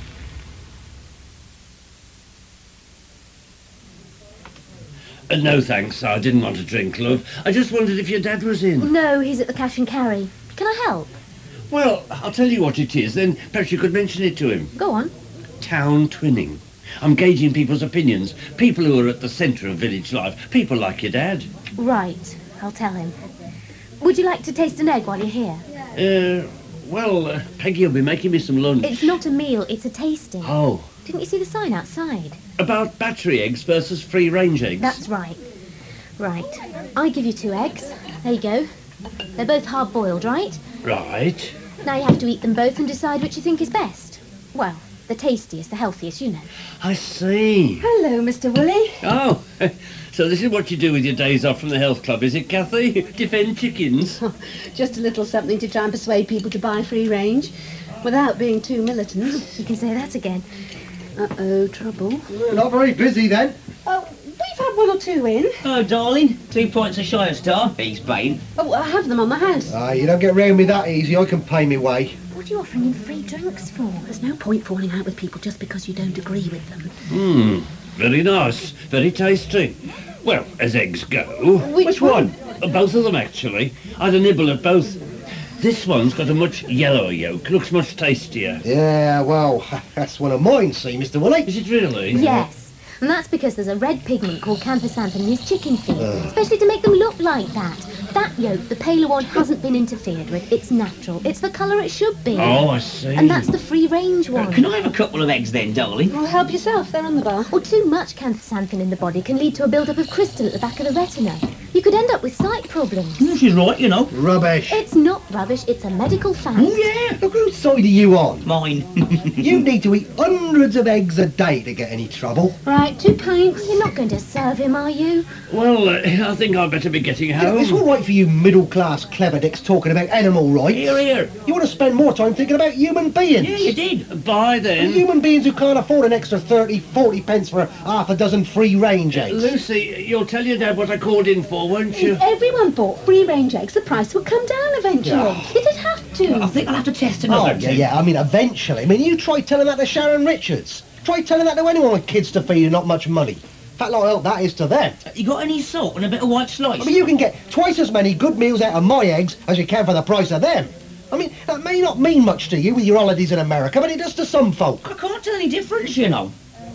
Uh, no, thanks. I didn't want to drink, love. I just wondered if your dad was in. No, he's at the cash and carry. Can I help? Well, I'll tell you what it is, then perhaps you could mention it to him. Go on. Town twinning. I'm gauging people's opinions. People who are at the centre of village life. People like your dad. Right. I'll tell him. Would you like to taste an egg while you're here? Uh, well, uh, Peggy will be making me some lunch. It's not a meal, it's a tasting. Oh. Didn't you see the sign outside? About battery eggs versus free-range eggs. That's right. Right. I give you two eggs. There you go. They're both hard-boiled, right? Right. Now you have to eat them both and decide which you think is best. Well, the tastiest, the healthiest, you know. I see. Hello, Mister Woolley. Oh, so this is what you do with your days off from the health club, is it, Kathy? Defend chickens? Just a little something to try and persuade people to buy free range, without being too militant. You can say that again. Uh-oh, trouble. We're not very busy then. Oh, we've had one or two in. Oh, darling, two points a shy of star. He's paying. Oh, I have them on the house. Ah, you don't get round me that easy. I can pay me way. What are you offering him free drinks for? There's no point falling out with people just because you don't agree with them. Hmm, very nice, very tasty. Well, as eggs go. Which, Which one? one? Uh, both of them, actually. I had a nibble at both. This one's got a much yellower yolk, looks much tastier. Yeah, well, that's one of mine, see, Mister Woolley. Is it really? Yes. And that's because there's a red pigment called canthaxanthin in his chicken feed, Uh. especially to make them look like that. That yolk, the paler one, hasn't been interfered with. It's natural. It's the colour it should be. Oh, I see. And that's the free-range one. Can I have a couple of eggs then, darling? Well, help yourself. They're on the bar. Or too much canthaxanthin in the body can lead to a build-up of crystal at the back of the retina. You could end up with sight problems. Mm, she's right, you know. Rubbish. It's not rubbish. It's a medical fact. Oh, yeah. Look whose side are you on? Mine. You need to eat hundreds of eggs a day to get any trouble. Right, two pints. You're not going to serve him, are you? Well, uh, I think I'd better be getting home. It's all right for you middle-class clever dicks talking about animal rights. Here, here. You want to spend more time thinking about human beings. Yeah, you did. Bye, then. Human beings who can't afford an extra thirty, forty pence for half a dozen free-range eggs. Lucy, you'll tell your dad what I called in for, won't you? If everyone bought free-range eggs, the price would come down eventually. Yeah. It'd have to. I think I'll have to test Oh, another yeah, two. yeah, I mean, eventually. I mean, you try telling that to Sharon Richards. Try telling that to anyone with kids to feed and not much money. Fat lot of help that is to them. You got any salt and a bit of white slice? I mean, you can get twice as many good meals out of my eggs as you can for the price of them. I mean, that may not mean much to you with your holidays in America, but it does to some folk. I can't tell any difference, you know.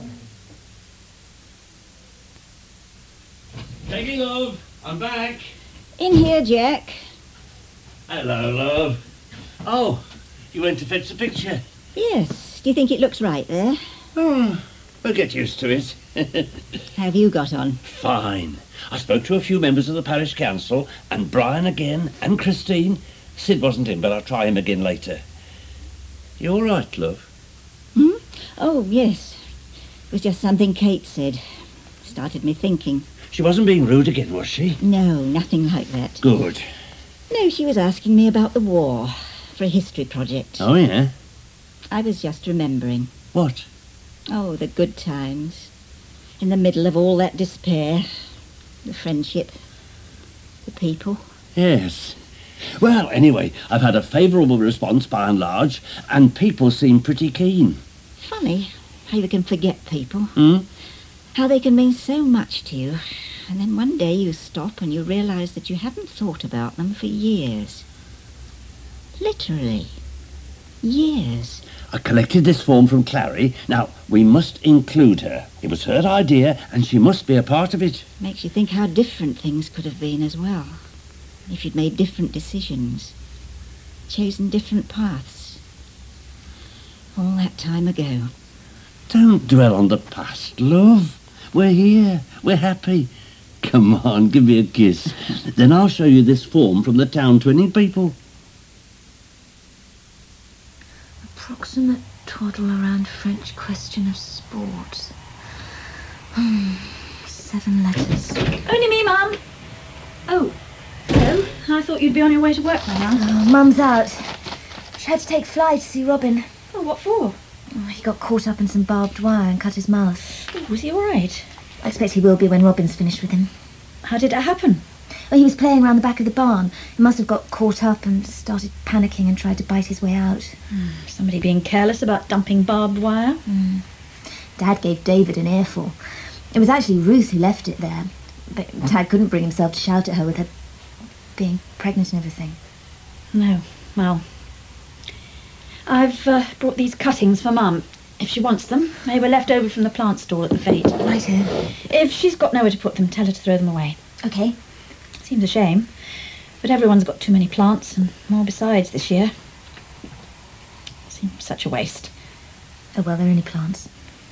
Peggy, love, I'm back. In here, Jack. Hello, love. Oh, you went to fetch the picture? Yes. Do you think it looks right there? Oh, we'll get used to it. How have you got on? Fine. I spoke to a few members of the parish council, and Brian again, and Christine. Sid wasn't in, but I'll try him again later. You all right, love? Hmm? Oh, yes. It was just something Kate said. Started me thinking. She wasn't being rude again, was she? No, nothing like that. Good. No, she was asking me about the war for a history project. Oh, yeah? I was just remembering. What? Oh, the good times. In the middle of all that despair. The friendship. The people. Yes. Well, anyway, I've had a favourable response by and large, and people seem pretty keen. Funny how you can forget people. Hmm? How they can mean so much to you. And then one day you stop and you realise that you haven't thought about them for years. Literally. Years. I collected this form from Clary. Now, we must include her. It was her idea, and she must be a part of it. Makes you think how different things could have been as well. If you'd made different decisions. Chosen different paths. All that time ago. Don't dwell on the past, love. We're here. We're happy. Come on, give me a kiss. Then I'll show you this form from the town twinning people. Approximate twaddle around French question of sport. Hmm, seven letters. Only me, Mum. Oh, hello. I thought you'd be on your way to work by now. Oh, Mum's out. She had to take Fly to see Robin. Oh, what for? Oh, he got caught up in some barbed wire and cut his mouth. Oh, was he all right? I expect he will be when Robin's finished with him. How did it happen? Well, he was playing around the back of the barn. He must have got caught up and started panicking and tried to bite his way out. Hmm, somebody being careless about dumping barbed wire. Hmm. Dad gave David an earful. It was actually Ruth who left it there. But Dad couldn't bring himself to shout at her with her being pregnant and everything. No, well, I've uh, brought these cuttings for Mum. If she wants them, they were left over from the plant stall at the fete. Righto. If she's got nowhere to put them, tell her to throw them away. Okay. Seems a shame, but everyone's got too many plants and more besides this year. Seems such a waste. Oh, well, they're only plants.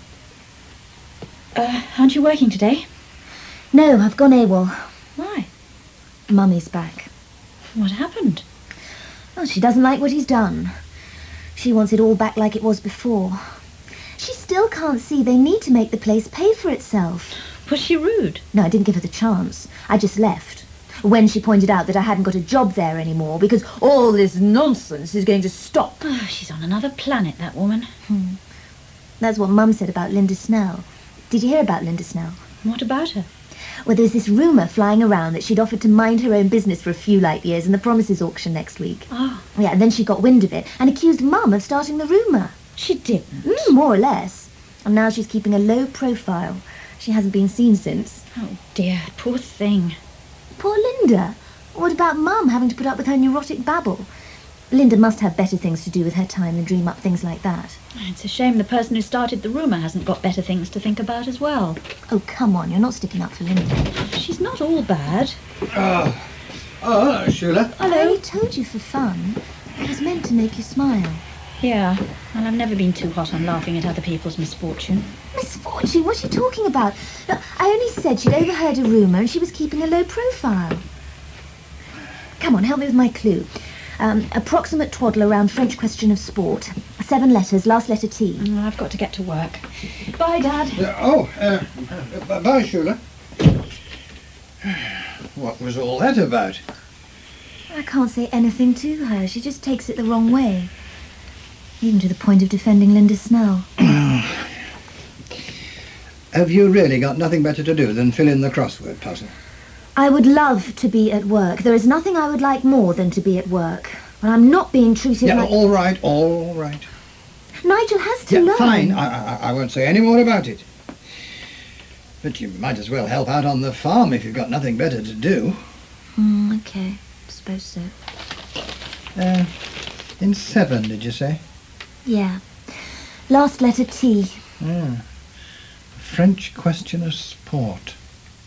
Uh, aren't you working today? No, I've gone AWOL. Why? Mummy's back. What happened? Well, she doesn't like what he's done. She wants it all back like it was before. She still can't see they need to make the place pay for itself. Was she rude? No, I didn't give her the chance. I just left. When she pointed out that I hadn't got a job there anymore because all this nonsense is going to stop. Oh, she's on another planet, that woman. Hmm. That's what Mum said about Linda Snell. Did you hear about Linda Snell? What about her? Well, there's this rumour flying around that she'd offered to mind her own business for a few light years in the Promises auction next week. Oh. Yeah, and then she got wind of it and accused Mum of starting the rumour. She didn't? Mm, more or less. And now she's keeping a low profile. She hasn't been seen since. Oh, dear. Poor thing. Poor Linda. What about Mum having to put up with her neurotic babble? Linda must have better things to do with her time than dream up things like that. It's a shame the person who started the rumour hasn't got better things to think about as well. Oh, come on, you're not sticking up for Linda. She's not all bad. Oh, oh hello, Shula. Hello. I only told you for fun. It was meant to make you smile. Yeah, well, I've never been too hot on laughing at other people's misfortune. Misfortune? What's she talking about? Look, I only said she'd overheard a rumour and she was keeping a low profile. Come on, help me with my clue. Um, approximate twaddle around French question of sport. Seven letters, last letter T. Oh, I've got to get to work. Bye, Dad. Uh, oh, uh, uh, bye, Shula. What was all that about? I can't say anything to her. She just takes it the wrong way. Even to the point of defending Linda Snell. Have you really got nothing better to do than fill in the crossword puzzle? I would love to be at work. There is nothing I would like more than to be at work. But I'm not being treated yeah, like... all right, all right. Nigel has to yeah, learn. Fine, I, I, I won't say any more about it. But you might as well help out on the farm if you've got nothing better to do. Mm, okay, I suppose so. Uh, in seven, did you say? Yeah. Last letter T. Ah. French question of sport.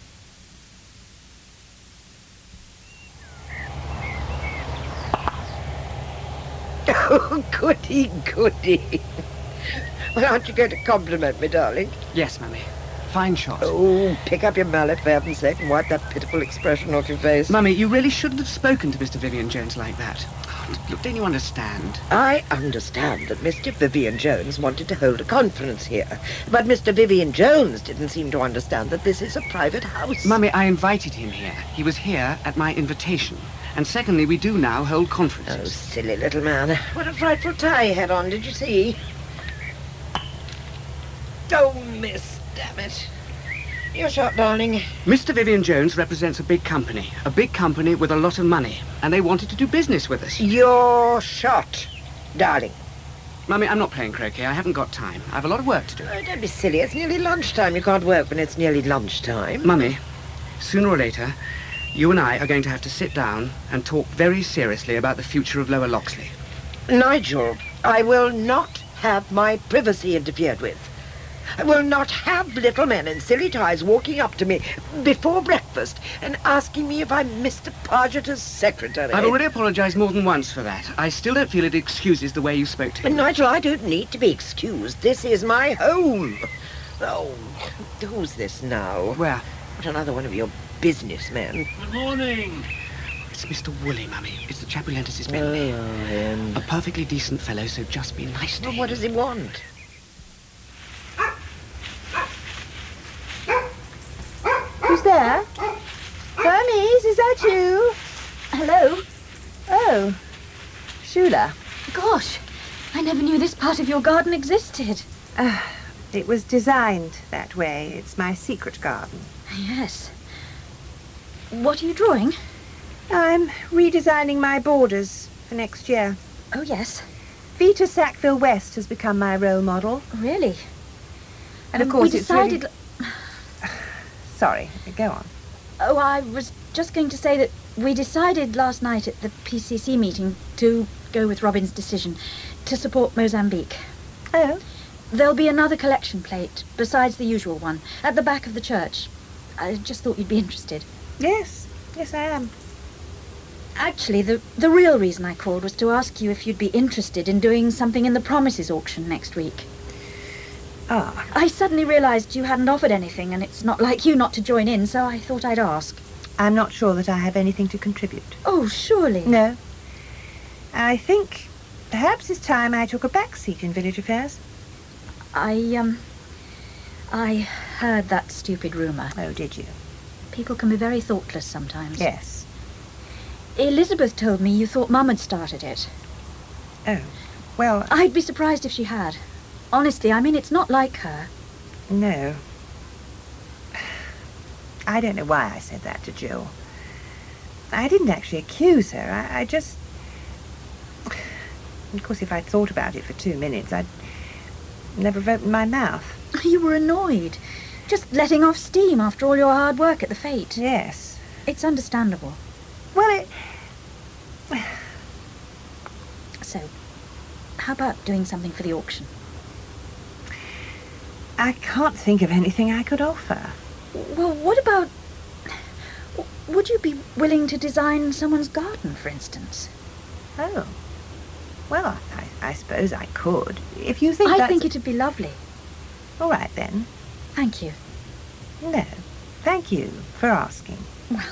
Oh, goody, goody. Well, aren't you going to compliment me, darling? Yes, Mummy. fine shot. Oh, pick up your mallet, for heaven's sake, and wipe that pitiful expression off your face. Mummy, you really shouldn't have spoken to Mister Vivian Jones like that. Oh, look, don't you understand? I understand that Mister Vivian Jones wanted to hold a conference here, but Mister Vivian Jones didn't seem to understand that this is a private house. Mummy, I invited him here. He was here at my invitation. And secondly, we do now hold conferences. Oh, silly little man. What a frightful tie he had on, did you see? Oh, miss, damn it. Your shot, darling. Mister Vivian Jones represents a big company. A big company with a lot of money. And they wanted to do business with us. Your shot, darling. Mummy, I'm not playing croquet. I haven't got time. I have a lot of work to do. Oh, don't be silly. It's nearly lunchtime. You can't work when it's nearly lunchtime. Mummy, sooner or later, you and I are going to have to sit down and talk very seriously about the future of Lower Loxley. Nigel, I will not have my privacy interfered with. I will not have little men in silly ties walking up to me before breakfast and asking me if I'm Mister Pargeter's secretary. I've already apologized more than once for that. I still don't feel it excuses the way you spoke to But him. Nigel, I don't need to be excused. This is my home. Oh, who's this now? Where? What, another one of your businessmen? Good morning. It's Mister Woolley, Mummy. It's the chap who lent us his Oh, Bentley. him. A perfectly decent fellow, so just be nice to Well, him. what does he want? Who's there? Hermes, is that you? Hello? Oh, Shula. Gosh, I never knew this part of your garden existed. Uh, it was designed that way. It's my secret garden. Yes. What are you drawing? I'm redesigning my borders for next year. Oh, yes. Vita Sackville West has become my role model. Really? And of Um, course we it's really... decided... Sorry, go on. Oh, I was just going to say that we decided last night at the P C C meeting to go with Robin's decision to support Mozambique. Oh? There'll be another collection plate besides the usual one at the back of the church. I just thought you'd be interested. Yes, yes I am. Actually, the, the real reason I called was to ask you if you'd be interested in doing something in the Promises auction next week. Ah. I suddenly realised you hadn't offered anything, and it's not like you not to join in, so I thought I'd ask. I'm not sure that I have anything to contribute. Oh, surely. No. I think perhaps it's time I took a back seat in village affairs. I, um... I heard that stupid rumour. Oh, did you? People can be very thoughtless sometimes. Yes. Elizabeth told me you thought Mum had started it. Oh, well... I'd be surprised if she had. Honestly, I mean, it's not like her. No. I don't know why I said that to Jill. I didn't actually accuse her. I, I just... Of course, if I'd thought about it for two minutes, I'd never have opened my mouth. You were annoyed. Just letting off steam after all your hard work at the fete. Yes. It's understandable. Well, it... So, how about doing something for the auction? I can't think of anything I could offer. Well, what about... Would you be willing to design someone's garden, for instance? Oh. Well, I, I suppose I could. If you think I that's... think it'd be lovely. All right, then. Thank you. No, thank you for asking. Well...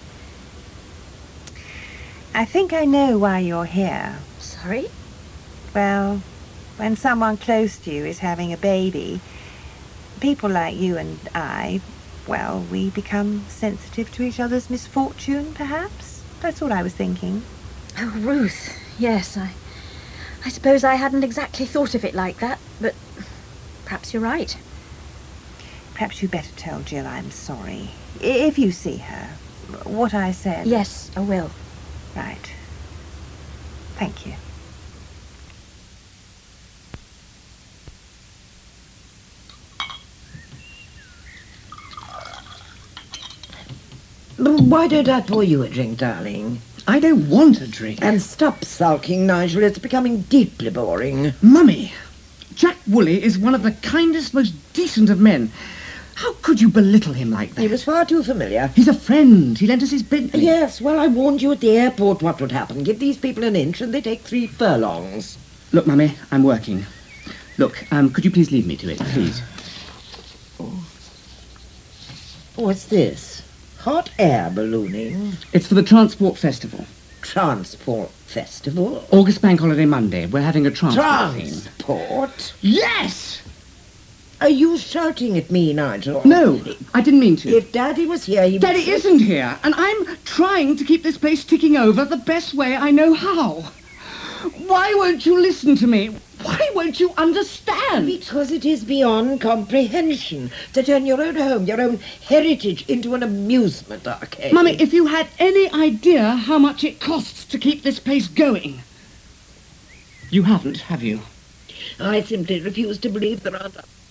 I think I know why you're here. Sorry? Well, when someone close to you is having a baby, people like you and I, well, we become sensitive to each other's misfortune, perhaps? That's what I was thinking. Oh, Ruth, yes, I... I suppose I hadn't exactly thought of it like that, but perhaps you're right. Perhaps you'd better tell Jill I'm sorry. I- If you see her, what I said... Yes, I will. Right. Thank you. Why don't I pour you a drink, darling? I don't want a drink. And stop sulking, Nigel. It's becoming deeply boring. Mummy, Jack Woolley is one of the kindest, most decent of men. How could you belittle him like that? He was far too familiar. He's a friend. He lent us his Bentley. Yes, well, I warned you at the airport what would happen. Give these people an inch and they take three furlongs. Look, Mummy, I'm working. Look, um, could you please leave me to it, please? What's this? Hot air ballooning? It's for the Transport Festival. Transport Festival? August Bank Holiday Monday. We're having a transport theme. Transport? Yes! Are you shouting at me, Nigel? No, I didn't mean to. If Daddy was here, he would... Daddy isn't here, and I'm trying to keep this place ticking over the best way I know how. Why won't you listen to me? Why won't you understand? Because it is beyond comprehension to turn your own home, your own heritage, into an amusement arcade. Mummy, if you had any idea how much it costs to keep this place going. You haven't, have you? I simply refuse to believe there aren't...